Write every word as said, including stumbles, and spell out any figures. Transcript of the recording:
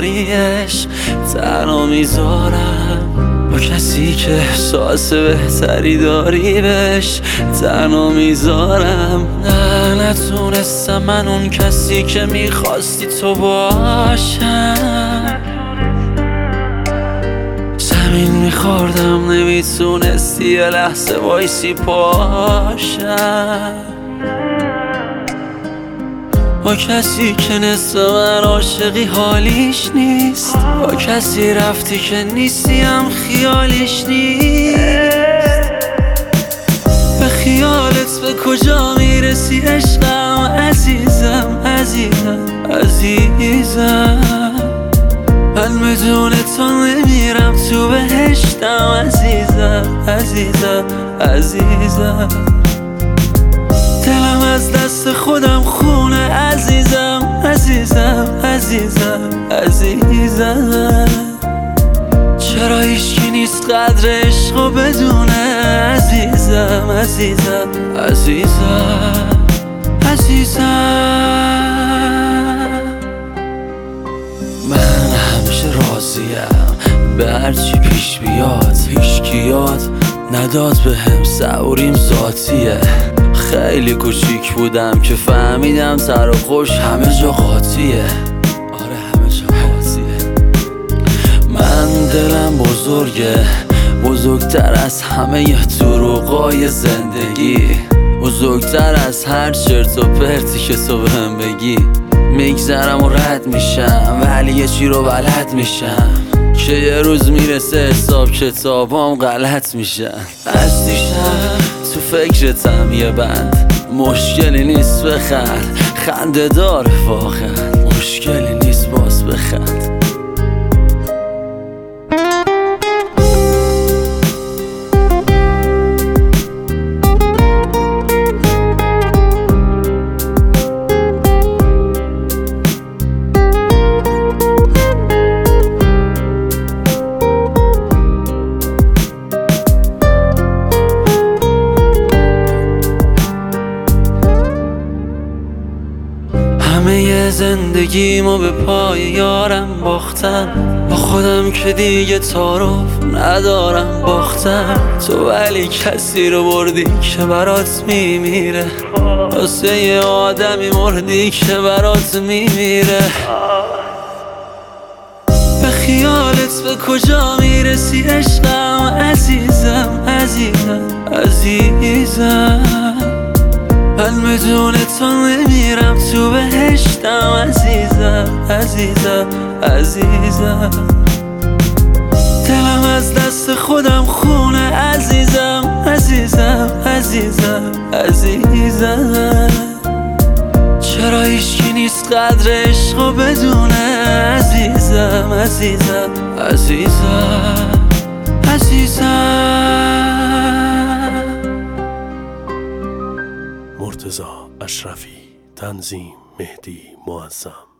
داریش تنها میذارم با کسی که احساس بهتری داری بهش تنها میذارم. نه نتونستم من اون کسی که میخواستی تو باشم، زمین میخوردم نمیتونستی یه لحظه وایسی پاشم. با کسی که نصف من عاشقی حالیش نیست، با کسی رفتی که نیستی هم خیالیش نیست. به خیالت به کجا میرسی عشقم عزیزم عزیزم عزیزم. من بدون تو نمیرم تو بهشتم عزیزم عزیزم عزیزم. دلم از دست خودم خونه عزیزم عزیزم عزیزم عزیزم. چرا هیچکی نیست قدر عشقو بدونه عزیزم عزیزم عزیزم عزیزم. من همیشه راضیم به هرچی پیش بیاد، هیچکی یاد نداد به هم صبوریم ذاتیه. خیلی کوچیک بودم که فهمیدم تر و خوش همه جا قاطیه. آره همه جا قاطیه. من دلم بزرگه، بزرگتر از همه دروغای زندگی، بزرگتر از هر چرت و پرتی که تو بهم بگی. میگذرم و رد میشم ولی یه چی رو بلد میشم که یه روز میرسه حساب کتابام غلط میشن. از دیشب تو فکرتم یه بند، مشکلی نیست بخند، خنده داره واقعا، مشکلی نیست باز بخند. همه زندگیمو به پای یارم باختم، با خودم که دیگه تعارف ندارم باختم. تو ولی کسی رو بردی که برات میمیره، واسه یه آدمی مردی که برات میمیره. به خیالت به کجا میرسی عشقم عزیزم عزیزم عزیزم. من بدون تو نمیرم تو بهشتم عزیزم عزیزم عزیزم. دلم از دست خودم خونه عزیزم عزیزم عزیزم عزیزم. چرا هیچکی نیست قدر عشقو بدونه عزیزم عزیزم عزیزم عزیزم. مرتضی اشرفی، تنظیم مهدی معظم.